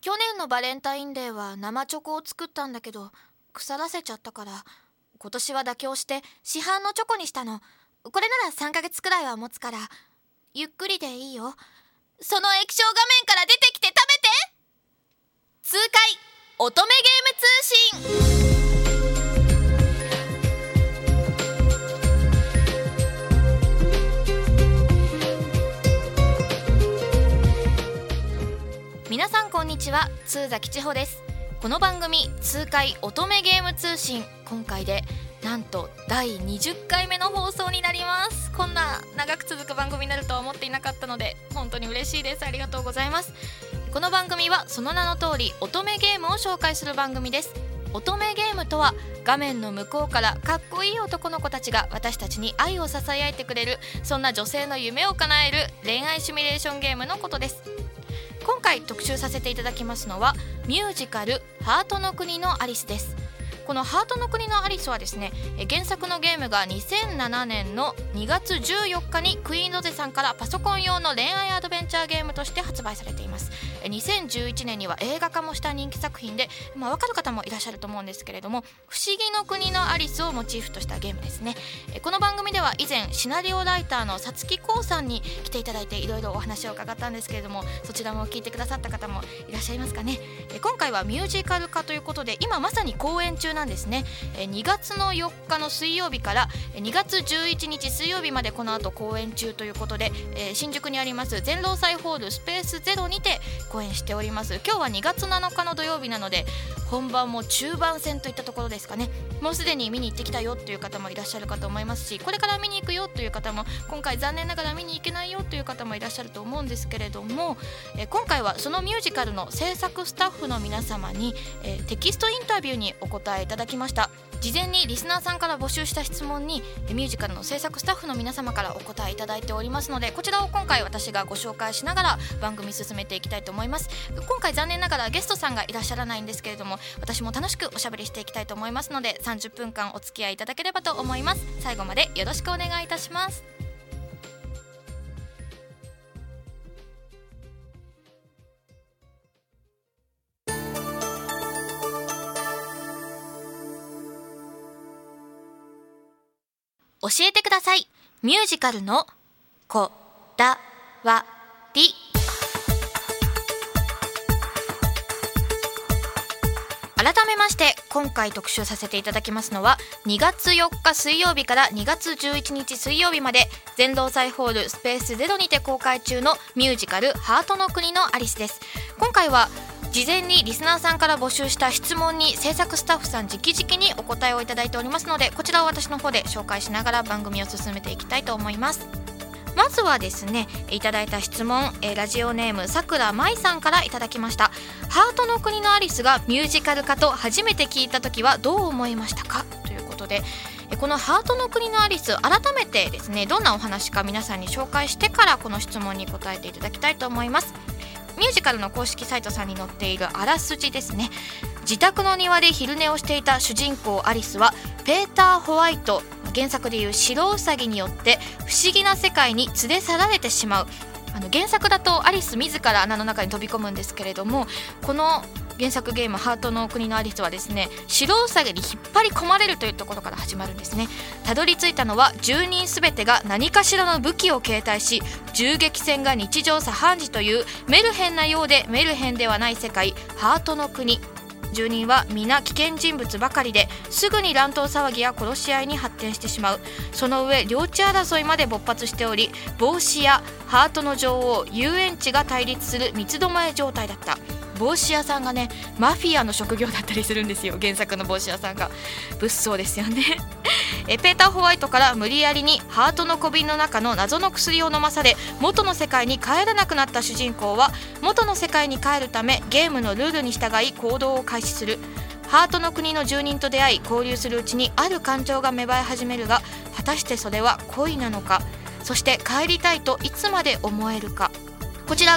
去年のバレンタインデーは生チョコを作ったんだけど腐らせちゃったから、今年は妥協して市販のチョコにしたの。これなら3ヶ月くらいは持つからゆっくりでいいよ。その液晶画面から出てきて食べて。痛快乙女ゲーム通信。皆さんこんにちは、通崎千穂です。この番組痛快乙女ゲーム通信、今回でなんと第20回目の放送になります。こんな長く続く番組になるとは思っていなかったので本当に嬉しいです。ありがとうございます。この番組はその名の通り乙女ゲームを紹介する番組です。乙女ゲームとは画面の向こうからかっこいい男の子たちが私たちに愛をささやいてくれる、そんな女性の夢を叶える恋愛シミュレーションゲームのことです。今回特集させていただきますのはミュージカルハートの国のアリスです。このハートの国のアリスはですね、原作のゲームが2007年の2月14日にクイーンロゼさんからパソコン用の恋愛アドベンチャーゲームとして発売されています。2011年には映画化もした人気作品で、分かる方もいらっしゃると思うんですけれども、不思議の国のアリスをモチーフとしたゲームですね。この番組では以前シナリオライターのさつきこうさんに来ていただいていろいろお話を伺ったんですけれども、そちらも聞いてくださった方もいらっしゃいますかね。今回はミュージカル化ということで今まさに公演中なんですね。2月の4日の水曜日から2月11日水曜日までこの後公演中ということで、新宿にあります全労祭ホールスペースゼロにて公演しております。今日は2月7日の土曜日なので本番も中盤戦といったところですかね。もうすでに見に行ってきたよという方もいらっしゃるかと思いますし、これから見に行くよという方も、今回残念ながら見に行けないよという方もいらっしゃると思うんですけれども、今回はそのミュージカルの制作スタッフの皆様に、テキストインタビューにお答えいただきました。事前にリスナーさんから募集した質問にミュージカルの制作スタッフの皆様からお答えいただいておりますので、こちらを今回私がご紹介しながら番組進めていきたいと思います。今回残念ながらゲストさんがいらっしゃらないんですけれども、私も楽しくおしゃべりしていきたいと思いますので30分間お付き合いいただければと思います。最後までよろしくお願いいたします。教えてください、ミュージカルのこだわり。改めまして今回特集させていただきますのは2月4日水曜日から2月11日水曜日まで全労祭ホールスペースゼロにて公開中のミュージカルハートの国のアリスです。今回は事前にリスナーさんから募集した質問に制作スタッフさん直々にお答えをいただいておりますので、こちらを私の方で紹介しながら番組を進めていきたいと思います。まずはですね、いただいた質問、ラジオネームさくらまいさんからいただきました。ハートの国のアリスがミュージカル化と初めて聞いた時はどう思いましたか、ということで、このハートの国のアリス、改めてですねどんなお話か皆さんに紹介してからこの質問に答えていただきたいと思います。ミュージカルの公式サイトさんに載っているあらすじですね。自宅の庭で昼寝をしていた主人公アリスはペーター・ホワイト、原作でいう白ウサギによって不思議な世界に連れ去られてしまう。原作だとアリス自ら穴の中に飛び込むんですけれども、この原作ゲームハートの国のアリスはですね、白ウサギに引っ張り込まれるというところから始まるんですね。たどり着いたのは10人すべてが何かしらの武器を携帯し、銃撃戦が日常茶飯事というメルヘンなようでメルヘンではない世界ハートの国。住人は皆危険人物ばかりですぐに乱闘騒ぎや殺し合いに発展してしまう。その上領地争いまで勃発しており、帽子やハートの女王遊園地が対立する三つどもえ状態だった。帽子屋さんがねマフィアの職業だったりするんですよ。原作の帽子屋さんが物騒ですよねペーター・ホワイトから無理やりにハートの小瓶の中の謎の薬を飲まされ元の世界に帰らなくなった主人公は元の世界に帰るためゲームのルールに従い行動を開始する。ハートの国の住人と出会い交流するうちにある感情が芽生え始めるが、果たしてそれは恋なのか、そして帰りたいといつまで思えるか。こちらが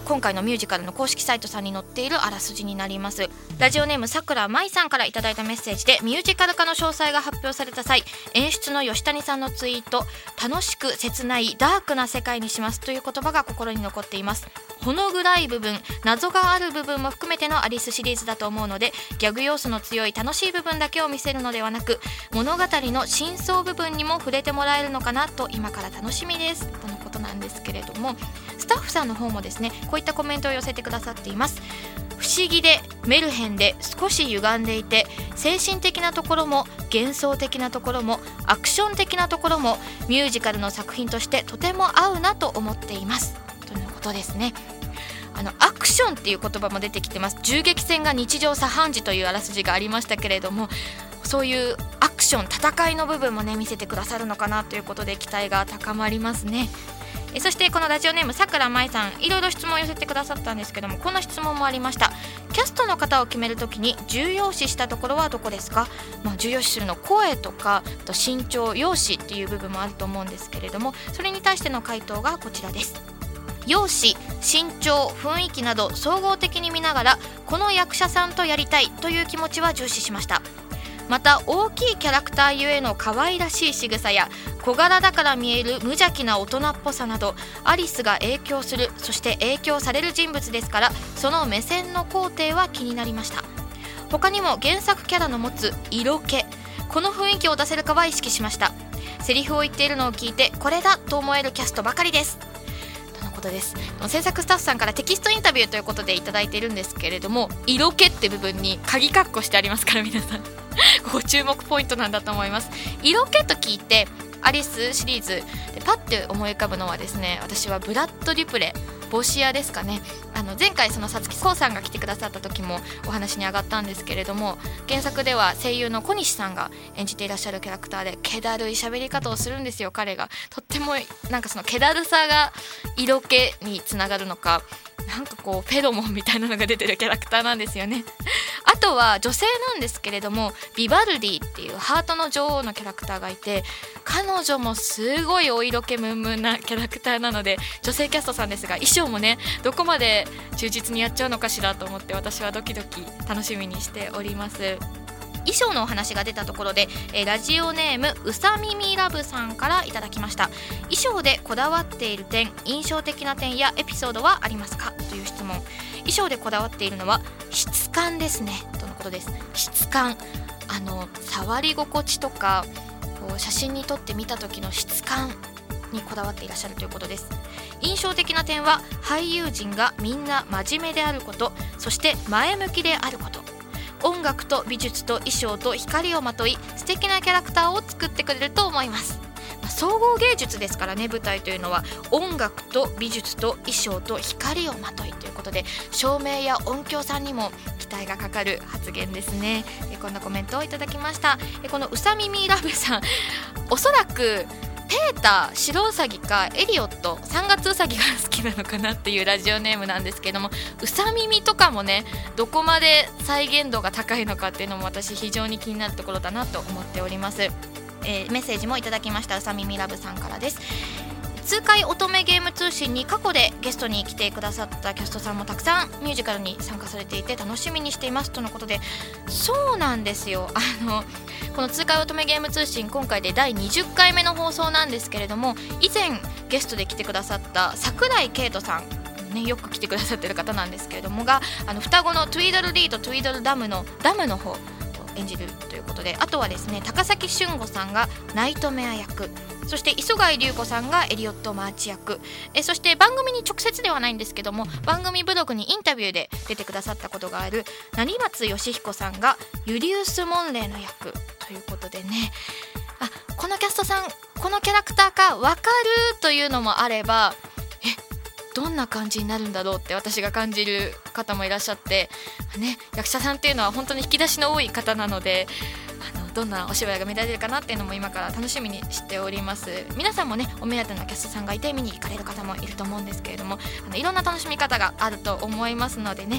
今回のミュージカルの公式サイトさんに載っているあらすじになります。ラジオネームさくらまいさんからいただいたメッセージで、ミュージカル化の詳細が発表された際、演出の吉谷さんのツイート、楽しく切ないダークな世界にしますという言葉が心に残っています。ほの暗い部分、謎がある部分も含めてのアリスシリーズだと思うので、ギャグ要素の強い楽しい部分だけを見せるのではなく、物語の真相部分にも触れてもらえるのかなと今から楽しみですとのことなんですけれども、スタッフさんの方もですね、こういったコメントを寄せてくださっています。不思議でメルヘンで少し歪んでいて、精神的なところも幻想的なところもアクション的なところもミュージカルの作品としてとても合うなと思っていますということですね。アクションっていう言葉も出てきてます。銃撃戦が日常茶飯事というあらすじがありましたけれども、そういうアクション、戦いの部分もね見せてくださるのかなということで期待が高まりますね。そしてこのラジオネームさくらまいさん、いろいろ質問を寄せてくださったんですけども、こんな質問もありました。キャストの方を決めるときに重要視したところはどこですか？重要視するの声とか、あと身長、容姿っていう部分もあると思うんですけれども、それに対しての回答がこちらです。容姿、身長、雰囲気など総合的に見ながら、この役者さんとやりたいという気持ちは重視しました。また大きいキャラクターゆえの可愛らしい仕草や小柄だから見える無邪気な大人っぽさなど、アリスが影響する、そして影響される人物ですから、その目線の工程は気になりました。他にも原作キャラの持つ色気、この雰囲気を出せるかは意識しました。セリフを言っているのを聞いてこれだと思えるキャストばかりですとのことです。制作スタッフさんからテキストインタビューということでいただいているんですけれども、色気って部分に鍵括弧してありますから、皆さんご注目ポイントなんだと思います。色気と聞いてアリスシリーズでパッて思い浮かぶのはですね、私はブラッド・デュプレ、帽子屋ですかね。前回そのさつきこうさんが来てくださった時もお話に上がったんですけれども、原作では声優の小西さんが演じていらっしゃるキャラクターで、気だるい喋り方をするんですよ。彼がとってもなんかその気だるさが色気につながるのか、なんかこうフェロモンみたいなのが出てるキャラクターなんですよね。あとは女性なんですけれども、ビバルディっていうハートの女王のキャラクターがいて、彼女もすごいお色気ムンムンなキャラクターなので、女性キャストさんですが、衣装もねどこまで忠実にやっちゃうのかしらと思って、私はドキドキ楽しみにしております。衣装のお話が出たところで、ラジオネームうさみみラブさんからいただきました。衣装でこだわっている点、印象的な点やエピソードはありますかという質問。衣装でこだわっているのは質感ですねとのことです。質感、触り心地とか、こう写真に撮って見た時の質感にこだわっていらっしゃるということです。印象的な点は俳優陣がみんな真面目であること、そして前向きであること、音楽と美術と衣装と光をまとい、素敵なキャラクターを作ってくれると思います。総合芸術ですからね、舞台というのは音楽と美術と衣装と光をまといということで、照明や音響さんにも期待がかかる発言ですね。こんなコメントをいただきました。このうさみみラブさん、おそらくペーター、白ウサギかエリオット、3月ウサギが好きなのかなっていうラジオネームなんですけども、うさ耳とかもね、どこまで再現度が高いのかっていうのも私非常に気になるところだなと思っております。メッセージもいただきました。うさ耳ラブさんからです。痛快乙女ゲーム通信に過去でゲストに来てくださったキャストさんもたくさんミュージカルに参加されていて楽しみにしていますとのことで、そうなんですよ。この痛快乙女ゲーム通信、今回で第20回目の放送なんですけれども、以前ゲストで来てくださった桜井圭斗さん、ね、よく来てくださってる方なんですけれどもが、双子のトゥイドルリーとトゥイドルダムの方演じるということで、あとはですね、高崎俊吾さんがナイトメア役、そして磯貝龍子さんがエリオット・マーチ役、そして番組に直接ではないんですけども、番組ブログにインタビューで出てくださったことがある成松義彦さんがユリウス・モンレーの役ということでね、このキャストさんこのキャラクターか分かるというのもあれば、どんな感じになるんだろうって私が感じる方もいらっしゃって、ね、役者さんっていうのは本当に引き出しの多い方なので、どんなお芝居が見られるかなっていうのも今から楽しみにしております。皆さんもね、お目当てのキャストさんがいて見に行かれる方もいると思うんですけれども、いろんな楽しみ方があると思いますのでね、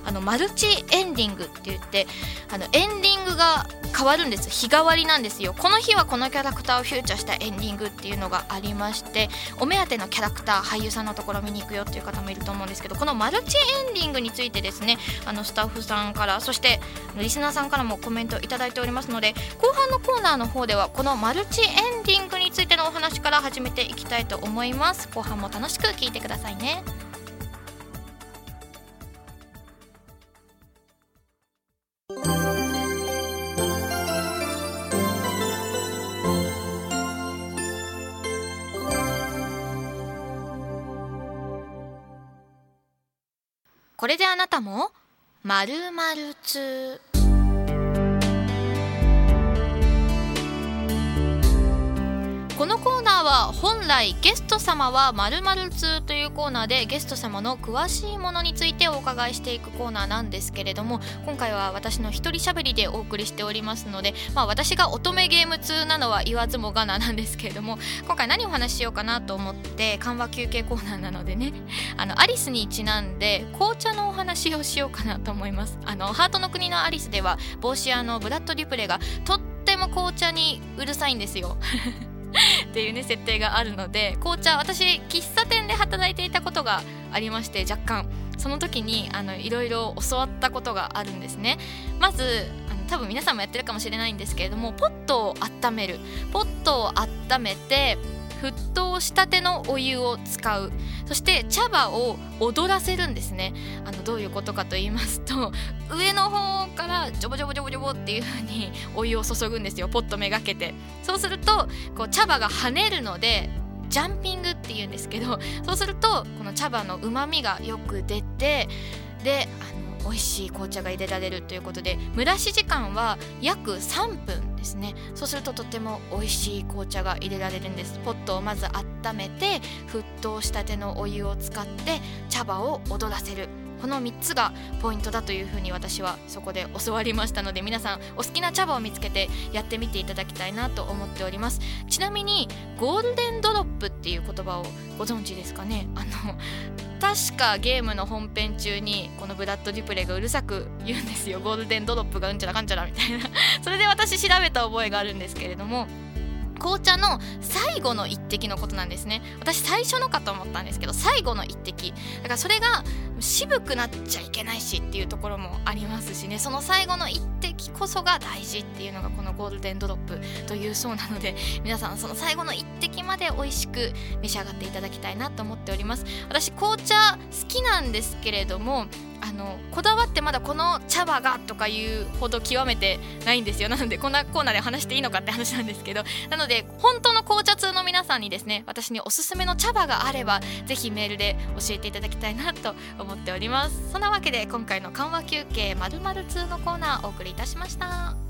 マルチエンディングって言って、エンディングが変わるんです。日替わりなんですよ。この日はこのキャラクターをフューチャーしたエンディングっていうのがありまして、お目当てのキャラクター、俳優さんのところ見に行くよっていう方もいると思うんですけど、このマルチエンディングについてですね、スタッフさんから、そしてリスナーさんからもコメントいただいておりますので、後半のコーナーの方ではこのマルチエンディングについてのお話から始めていきたいと思います。後半も楽しく聞いてくださいね。これであなたも〇〇通。このコーナーは本来ゲスト様は〇〇通というコーナーでゲスト様の詳しいものについてお伺いしていくコーナーなんですけれども、今回は私の一人喋りでお送りしておりますので、私が乙女ゲーム通なのは言わずもがななんですけれども、今回何をお話ししようかなと思って、緩和休憩コーナーなのでね、アリスにちなんで紅茶のお話をしようかなと思います。ハートの国のアリスでは帽子屋のブラッド・デュプレがとっても紅茶にうるさいんですよっていうね設定があるので、紅茶、私喫茶店で働いていたことがありまして、若干その時にいろいろ教わったことがあるんですね。まず多分皆さんもやってるかもしれないんですけれども、ポットを温める。ポットを温めて沸騰したてのお湯を使う。そして茶葉を踊らせるんですね。どういうことかと言いますと、上の方からジョボジョボジョボジョボっていう風にお湯を注ぐんですよ、ポットめがけて。そうするとこう茶葉が跳ねるのでジャンピングっていうんですけど、そうするとこの茶葉の旨味がよく出て、で美味しい紅茶が入れられるということで、蒸らし時間は約3分ですね。そうするととても美味しい紅茶が入れられるんです。ポットをまず温めて沸騰したてのお湯を使って茶葉を踊らせる。この3つがポイントだというふうに私はそこで教わりましたので、皆さんお好きな茶葉を見つけてやってみていただきたいなと思っております。ちなみにゴールデンドロップっていう言葉をご存知ですかね。確かゲームの本編中にこのブラッド・デュプレがうるさく言うんですよ。ゴールデンドロップがうんちゃらかんちゃらみたいなそれで私調べた覚えがあるんですけれども、紅茶の最後の一滴のことなんですね。私最初のかと思ったんですけど、最後の一滴だから、それが渋くなっちゃいけないしっていうところもありますしね、その最後の一滴こそが大事っていうのがこのゴールデンドロップというそうなので、皆さんその最後の一滴まで美味しく召し上がっていただきたいなと思っております。私紅茶好きなんですけれども、こだわってまだこの茶葉がとかいうほど極めてないんですよ。なのでこんなコーナーで話していいのかって話なんですけど、なので本当の紅茶通の皆さんにですね、私におすすめの茶葉があればぜひメールで教えていただきたいなと思っております。そんなわけで今回の緩和休憩〇〇通のコーナーお送りいたしました。